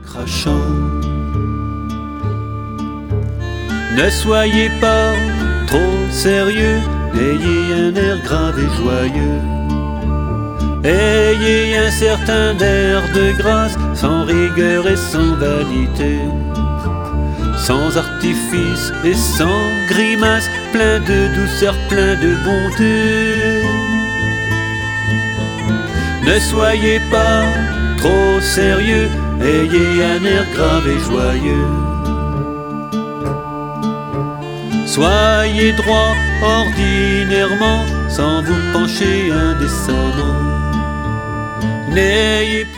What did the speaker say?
crachant. Ne soyez pas trop sérieux, ayez un air grave et joyeux. Ayez un certain air de grâce, sans rigueur et sans vanité, sans artifice et sans grimace, plein de douceur, plein de bonté. Ne soyez pas trop sérieux, ayez un air grave et joyeux. Soyez droit ordinairement, sans vous pencher indécemment. N'ayez